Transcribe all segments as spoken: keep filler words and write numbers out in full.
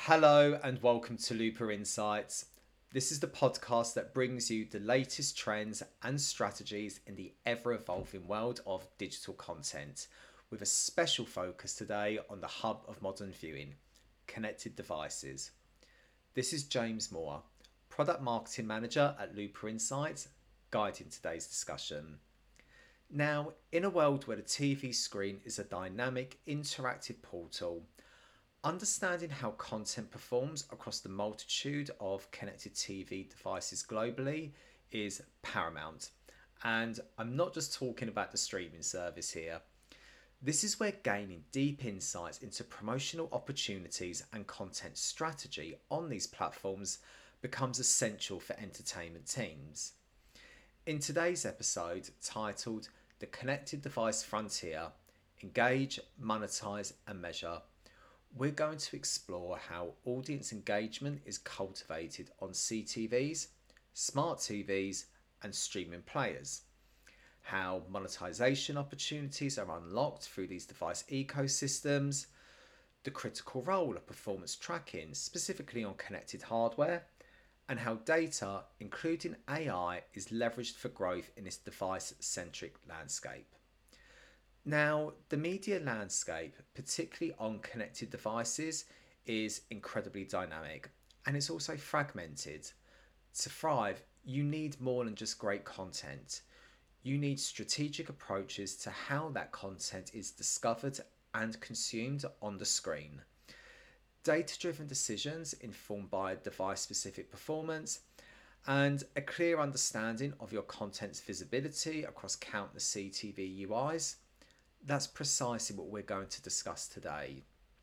Hello and welcome to Looper Insights. This is the podcast that brings you the latest trends and strategies in the ever evolving world of digital content, with a special focus today on the hub of modern viewing, connected devices. This is James Moore, Product Marketing Manager at Looper Insights, guiding today's discussion. Now, in a world where the T V screen is a dynamic, interactive portal, understanding how content performs across the multitude of connected T V devices globally is paramount. And I'm not just talking about the streaming service here. This is where gaining deep insights into promotional opportunities and content strategy on these platforms becomes essential for entertainment teams. In today's episode, titled The Connected Device Frontier: Engage, Monetize and Measure, we're going to explore how audience engagement is cultivated on C T Vs, smart T Vs, and streaming players, how monetization opportunities are unlocked through these device ecosystems, the critical role of performance tracking, specifically on connected hardware, and how data, including A I, is leveraged for growth in this device-centric landscape. Now, the media landscape, particularly on connected devices, is incredibly dynamic and it's also fragmented. To thrive, you need more than just great content. You need strategic approaches to how that content is discovered and consumed on the screen. Data-driven decisions informed by device-specific performance and a clear understanding of your content's visibility across countless C T V U Is. That's precisely what we're going to discuss today.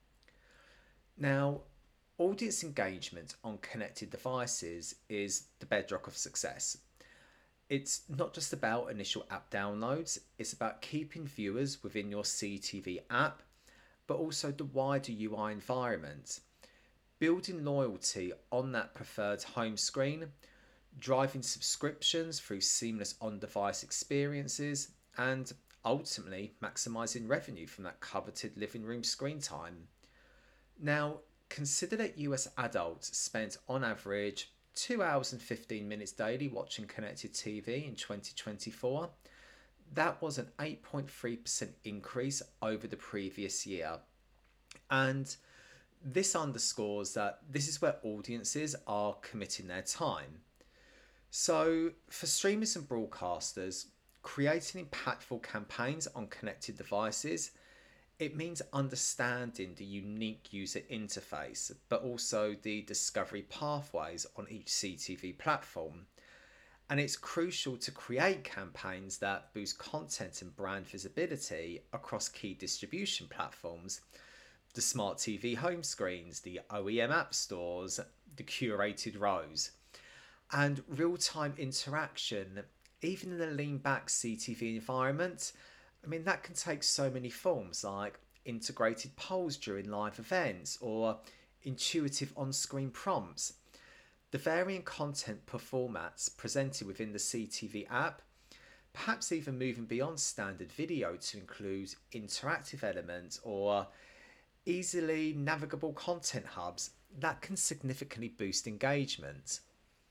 Now, audience engagement on connected devices is the bedrock of success. It's not just about initial app downloads, it's about keeping viewers within your C T V app, but also the wider U I environment. Building loyalty on that preferred home screen, driving subscriptions through seamless on-device experiences, and ultimately maximising revenue from that coveted living room screen time. Now, consider that U S adults spent on average two hours and fifteen minutes daily watching connected T V in twenty twenty-four. That was an eight point three percent increase over the previous year. And this underscores that this is where audiences are committing their time. So, for streamers and broadcasters, creating impactful campaigns on connected devices, it means understanding the unique user interface, but also the discovery pathways on each C T V platform. And it's crucial to create campaigns that boost content and brand visibility across key distribution platforms, the smart T V home screens, the O E M app stores, the curated rows, and real-time interaction. Even in a lean back C T V environment, I mean, that can take so many forms, like integrated polls during live events or intuitive on-screen prompts. The varying content formats presented within the C T V app, perhaps even moving beyond standard video to include interactive elements or easily navigable content hubs, that can significantly boost engagement.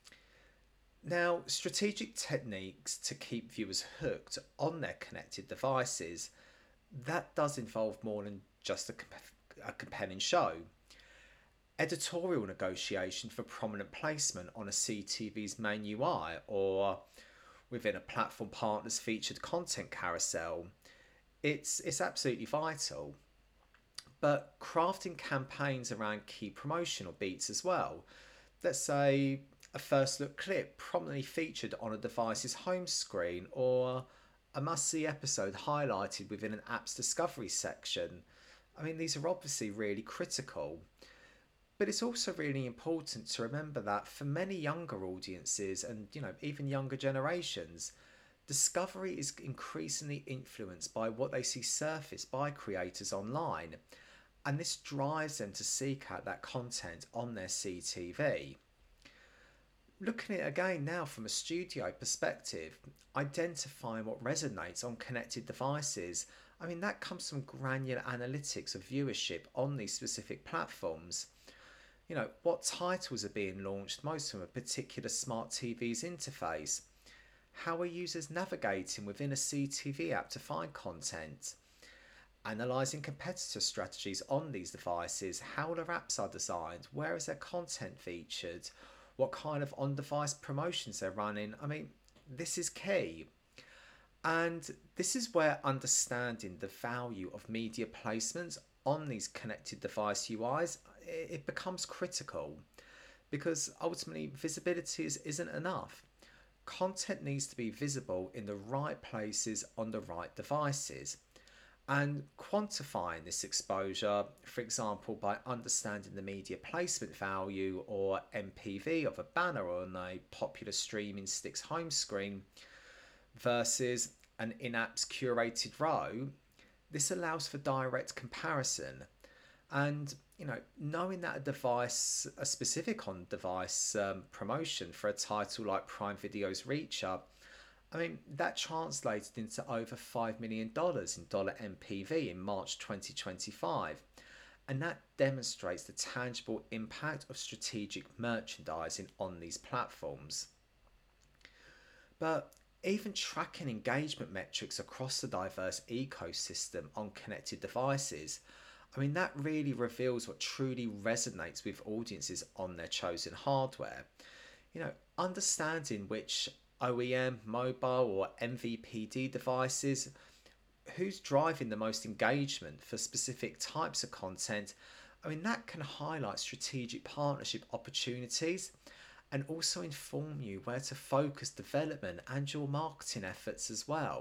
Now, strategic techniques to keep viewers hooked on their connected devices, that does involve more than just a, a compelling show. Editorial negotiation for prominent placement on a C T V's main U I or within a platform partner's featured content carousel, it's, it's absolutely vital. But crafting campaigns around key promotional beats as well. Let's say a first look clip prominently featured on a device's home screen or a must-see episode highlighted within an app's discovery section. I mean, these are obviously really critical. But it's also really important to remember that for many younger audiences and, you know, even younger generations, discovery is increasingly influenced by what they see surfaced by creators online. And this drives them to seek out that content on their C T V. Looking at it again now from a studio perspective, identifying what resonates on connected devices, I mean, that comes from granular analytics of viewership on these specific platforms. You know, what titles are being launched most from a particular smart T V's interface? How are users navigating within a C T V app to find content? Analysing competitor strategies on these devices, how their apps are designed, where is their content featured, what kind of on-device promotions they're running. I mean, this is key. And this is where understanding the value of media placements on these connected device U Is, it becomes critical, because ultimately visibility is, isn't enough. Content needs to be visible in the right places on the right devices. And quantifying this exposure, for example, by understanding the media placement value or M P V of a banner on a popular streaming stick's home screen versus an in-app's curated row, this allows for direct comparison. And you know, knowing that a device, a specific on-device um, promotion for a title like Prime Video's Reacher, I mean, that translated into over five million dollars in dollar M P V in March twenty twenty-five. And that demonstrates the tangible impact of strategic merchandising on these platforms. But even tracking engagement metrics across the diverse ecosystem on connected devices, I mean, that really reveals what truly resonates with audiences on their chosen hardware. You know, understanding which O E M, mobile or M V P D devices, who's driving the most engagement for specific types of content, I mean, that can highlight strategic partnership opportunities and also inform you where to focus development and your marketing efforts as well.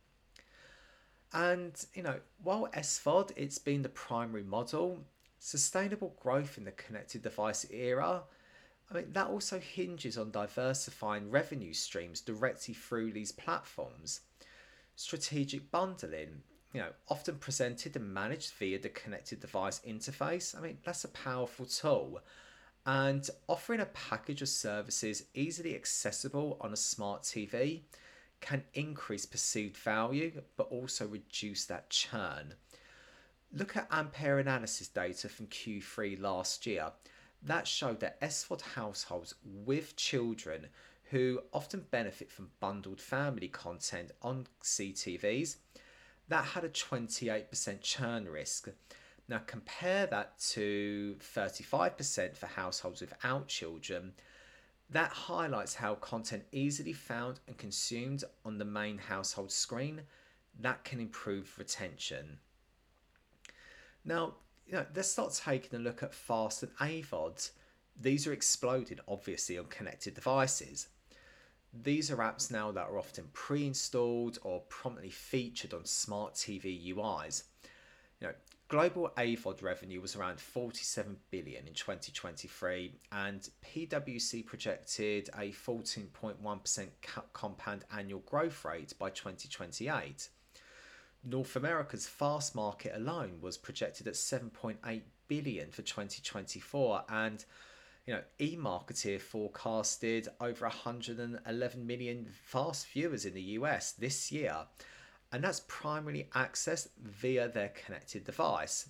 And, you know, while S V O D, it's been the primary model, sustainable growth in the connected device era, I mean, that also hinges on diversifying revenue streams directly through these platforms. Strategic bundling, you know, often presented and managed via the connected device interface, I mean, that's a powerful tool. And offering a package of services easily accessible on a smart T V can increase perceived value, but also reduce that churn. Look at Ampere analysis data from Q three last year. That showed that S V O D households with children who often benefit from bundled family content on C T Vs, that had a twenty-eight percent churn risk. Now compare that to thirty-five percent for households without children. That highlights how content easily found and consumed on the main household screen, that can improve retention. Now, you know, let's start taking a look at FAST and A V O D. These are exploding obviously on connected devices. These are apps now that are often pre-installed or prominently featured on smart T V U Is. You know, global A V O D revenue was around forty-seven billion in twenty twenty-three, and P W C projected a fourteen point one percent compound annual growth rate by twenty twenty-eight. North America's FAST market alone was projected at seven point eight billion for twenty twenty-four, and you know, eMarketer forecasted over one hundred eleven million FAST viewers in the U S this year, and that's primarily accessed via their connected device.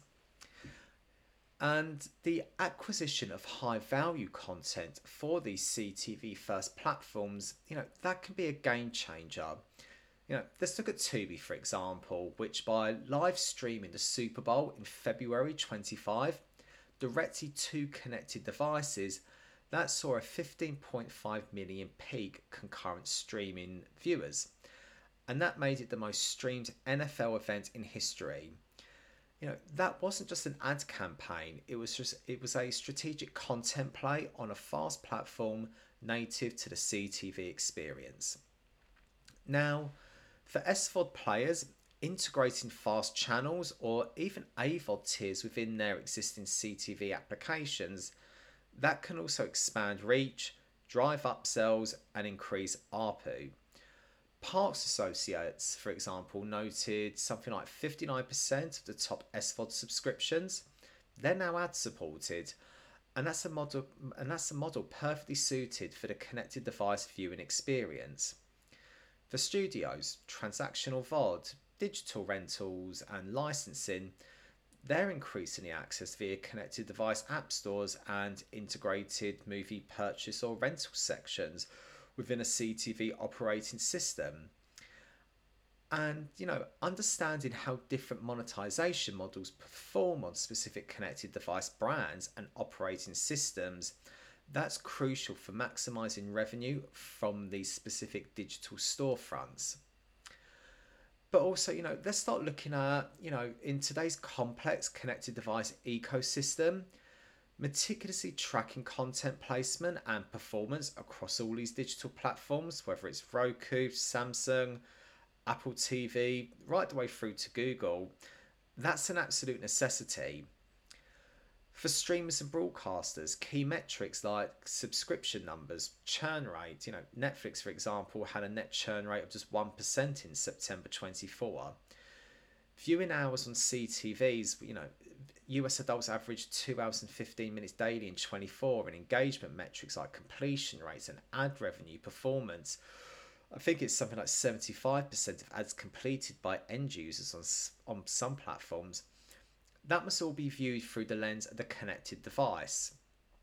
And the acquisition of high value content for these C T V first platforms, you know, that can be a game changer. You know, let's look at Tubi, for example, which by live streaming the Super Bowl in February twenty-fifth, directly to connected devices, that saw a fifteen point five million peak concurrent streaming viewers. And that made it the most streamed N F L event in history. You know, that wasn't just an ad campaign, it was just it was a strategic content play on a FAST platform native to the C T V experience. Now, for S V O D players, integrating FAST channels or even A V O D tiers within their existing C T V applications, that can also expand reach, drive upsells and increase A R P U. Parks Associates, for example, noted something like fifty-nine percent of the top S V O D subscriptions, they're now ad supported, and that's a model and that's a model perfectly suited for the connected device viewing experience. For studios, transactional V O D, digital rentals and licensing, they're increasingly accessed via connected device app stores and integrated movie purchase or rental sections within a C T V operating system. And, you know, understanding how different monetization models perform on specific connected device brands and operating systems, that's crucial for maximizing revenue from these specific digital storefronts. But also, you know, let's start looking at, you know, in today's complex connected device ecosystem, meticulously tracking content placement and performance across all these digital platforms, whether it's Roku, Samsung, Apple T V, right the way through to Google, that's an absolute necessity. For streamers and broadcasters, key metrics like subscription numbers, churn rate, you know, Netflix, for example, had a net churn rate of just one percent in September twenty-four. Viewing hours on C T Vs, you know, U S adults averaged two hours and fifteen minutes daily in twenty-four, and engagement metrics like completion rates and ad revenue performance, I think it's something like seventy-five percent of ads completed by end users on, on some platforms. That must all be viewed through the lens of the connected device.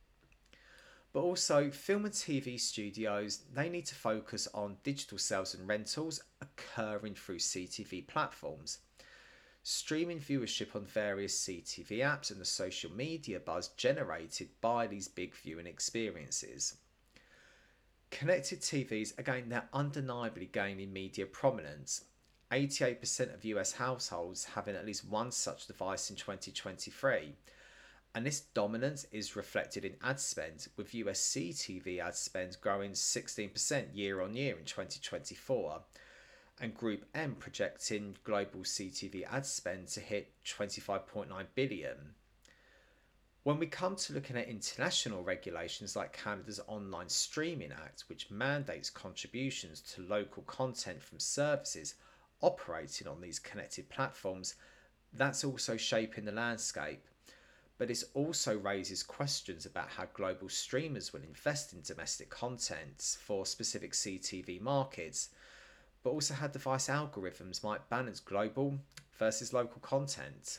But also, film and T V studios, they need to focus on digital sales and rentals occurring through C T V platforms. Streaming viewership on various C T V apps and the social media buzz generated by these big viewing experiences. Connected T Vs, again, they're undeniably gaining media prominence. eighty-eight percent of U S households having at least one such device in twenty twenty-three. And this dominance is reflected in ad spend, with U S C T V ad spend growing sixteen percent year on year in twenty twenty-four, and Group M projecting global C T V ad spend to hit twenty-five point nine billion. When we come to looking at international regulations like Canada's Online Streaming Act, which mandates contributions to local content from services operating on these connected platforms, that's also shaping the landscape. But it also raises questions about how global streamers will invest in domestic content for specific C T V markets, but also how device algorithms might balance global versus local content.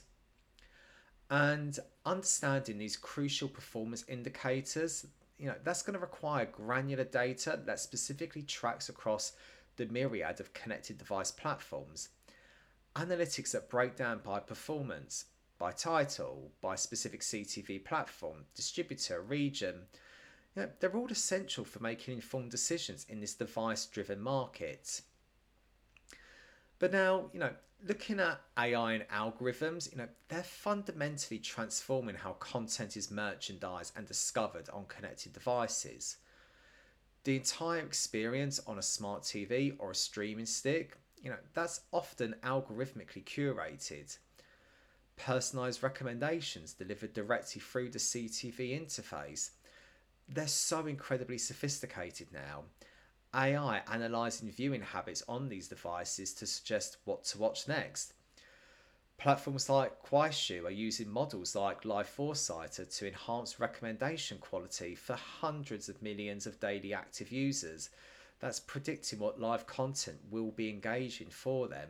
And understanding these crucial performance indicators, you know, that's going to require granular data that specifically tracks across the myriad of connected device platforms. Analytics that break down by performance, by title, by specific C T V platform, distributor, region, you know, they're all essential for making informed decisions in this device-driven market. But now, you know, looking at A I and algorithms, you know, they're fundamentally transforming how content is merchandised and discovered on connected devices. The entire experience on a smart T V or a streaming stick, you know, that's often algorithmically curated. Personalized recommendations delivered directly through the C T V interface. They're so incredibly sophisticated now. A I analysing viewing habits on these devices to suggest what to watch next. Platforms like Kuaishou are using models like Live Foresighter to enhance recommendation quality for hundreds of millions of daily active users. That's predicting what live content will be engaging for them.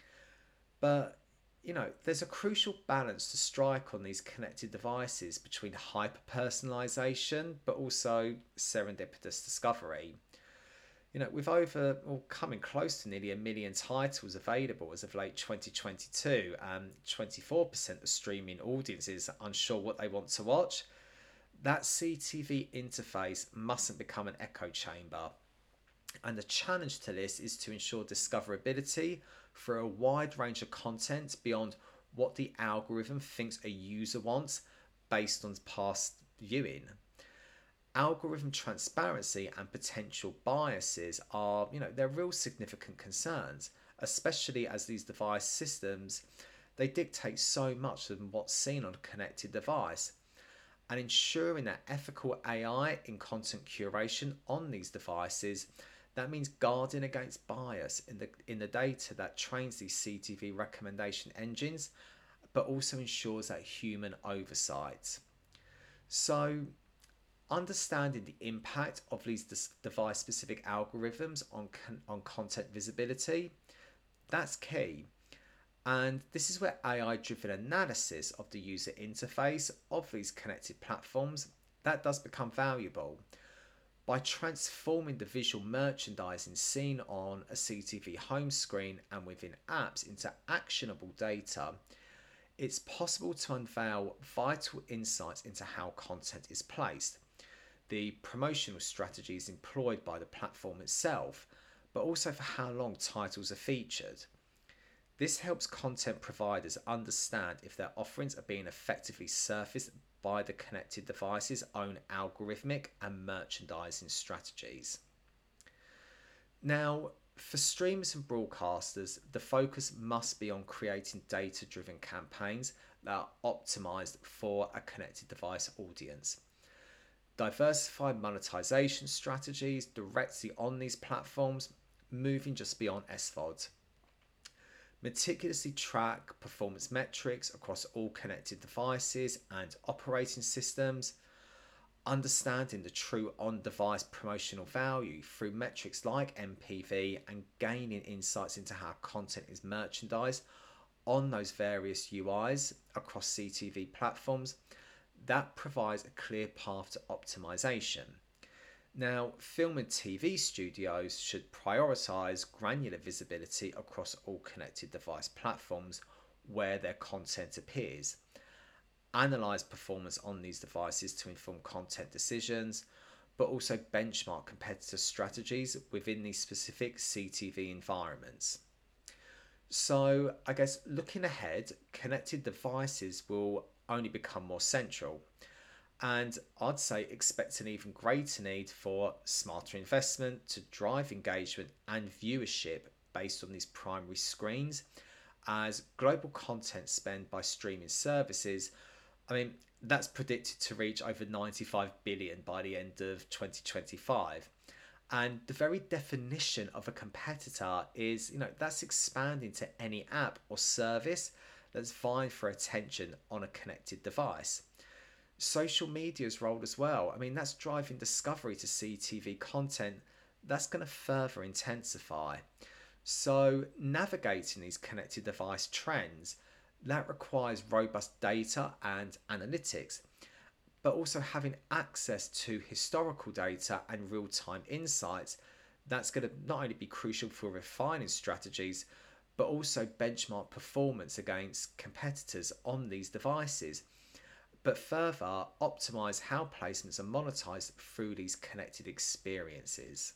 But, you know, there's a crucial balance to strike on these connected devices between hyper-personalisation but also serendipitous discovery. You know, with over, well, coming close to nearly a million titles available as of late twenty twenty-two, and twenty-four percent of streaming audiences unsure what they want to watch, that C T V interface mustn't become an echo chamber. And the challenge to this is to ensure discoverability for a wide range of content beyond what the algorithm thinks a user wants based on past viewing. Algorithm transparency and potential biases are, you know, they're real significant concerns, especially as these device systems, they dictate so much of what's seen on a connected device. And ensuring that ethical A I in content curation on these devices, that means guarding against bias in the in the data that trains these C T V recommendation engines, but also ensures that human oversight. So, understanding the impact of these device-specific algorithms on, on content visibility, that's key. And this is where A I-driven analysis of the user interface of these connected platforms, that does become valuable. By transforming the visual merchandising seen on a C T V home screen and within apps into actionable data, it's possible to unveil vital insights into how content is placed, the promotional strategies employed by the platform itself, but also for how long titles are featured. This helps content providers understand if their offerings are being effectively surfaced by the connected device's own algorithmic and merchandising strategies. Now, for streamers and broadcasters, the focus must be on creating data-driven campaigns that are optimized for a connected device audience. Diversified monetization strategies directly on these platforms, moving just beyond S V O D. Meticulously track performance metrics across all connected devices and operating systems, understanding the true on-device promotional value through metrics like M P V, and gaining insights into how content is merchandised on those various U Is across C T V platforms, that provides a clear path to optimization. Now, film and T V studios should prioritize granular visibility across all connected device platforms where their content appears, analyze performance on these devices to inform content decisions, but also benchmark competitor strategies within these specific C T V environments. So, I guess looking ahead, connected devices will only become more central. And I'd say expect an even greater need for smarter investment to drive engagement and viewership based on these primary screens, as global content spend by streaming services, I mean, that's predicted to reach over ninety-five billion by the end of twenty twenty-five. And the very definition of a competitor is, you know, that's expanding to any app or service that's vying for attention on a connected device. Social media's role as well, I mean, that's driving discovery to C T V content, that's going to further intensify. So navigating these connected device trends, that requires robust data and analytics, but also having access to historical data and real-time insights. That's going to not only be crucial for refining strategies, but also benchmark performance against competitors on these devices, but further optimize how placements are monetized through these connected experiences.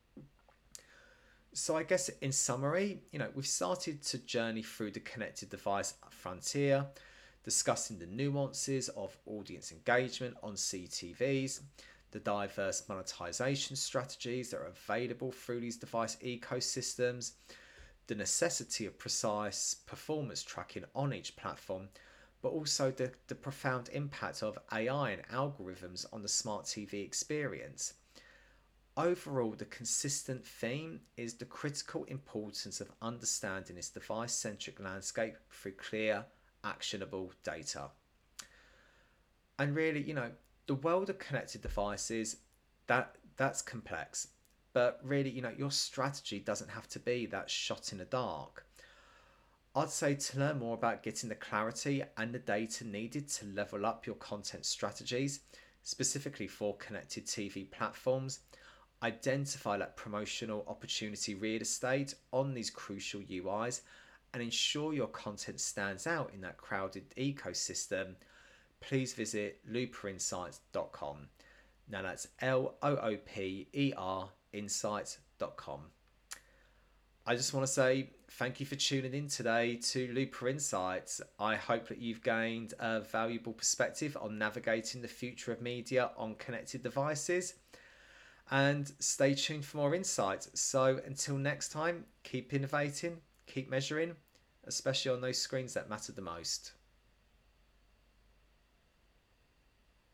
So I guess in summary, you know, we've started to journey through the connected device frontier, discussing the nuances of audience engagement on C T Vs, the diverse monetization strategies that are available through these device ecosystems, the necessity of precise performance tracking on each platform, but also the, the profound impact of A I and algorithms on the smart T V experience. Overall, the consistent theme is the critical importance of understanding this device-centric landscape through clear, actionable data. And really, you know, the world of connected devices, that that's complex. But really, you know, your strategy doesn't have to be that shot in the dark. I'd say to learn more about getting the clarity and the data needed to level up your content strategies, specifically for connected T V platforms, identify that promotional opportunity real estate on these crucial U Is, and ensure your content stands out in that crowded ecosystem, please visit looper insights dot com. Now that's L O O P E R insights dot com. I just want to say thank you for tuning in today to Looper Insights. I hope that you've gained a valuable perspective on navigating the future of media on connected devices. And stay tuned for more insights. So until next time, keep innovating, keep measuring, especially on those screens that matter the most.